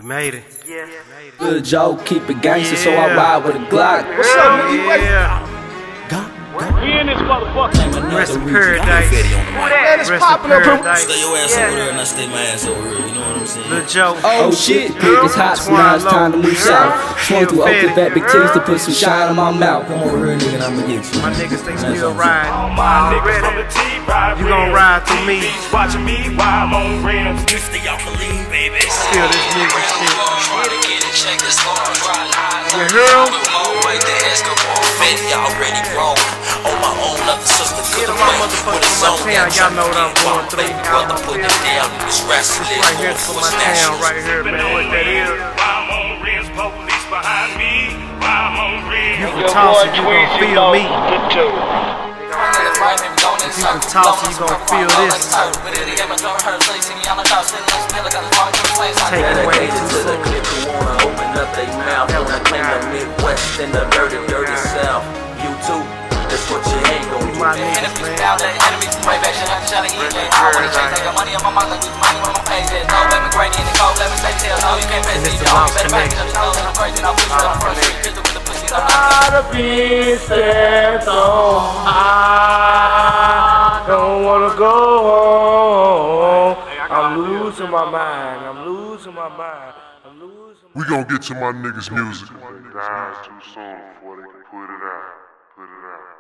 Made it. Good Joe, keep it gangster, so I ride with a Glock. What's up, nigga? We in this motherfucker. Rest in paradise. Man, it's Rest popping in up. paradise. Stay your ass over there and I stay my ass over here, you know what I'm saying? Lil Joe. Oh shit, pick is hot, so now it's time to move south. Swung through Oakland vet big titties to put some shine on my mouth. Come over here, nigga, and I'ma get you. My niggas, they still ride. My niggas from the T ride. You gon' ride through me. Watching me while I'm on rims. You stay off the lean, baby. Feel this music shit. You You hear 'em? already grown. On my own, other sister Get could on have my went motherfucking with a song town. Y'all know what I'm going through. Baby brother put it down in this wrestling. Right here for my town, right here, man. What that is? While I'm on rims, police behind me. While I'm on rims. You can toss it, you gon' feel me. If you can toss it, you gon' feel this. Take it away To the clip who wanna open up their mouth when I claim the Midwest and the dirty, dirty South. You too, that's what you ain't gon' do. My niggas, man. And it's the Lost Connection. I don't wanna go home. I'm losing my mind. I'm losing my mind. I'm losing. We gon' get to my niggas' music. Guys too soon before they can put it out.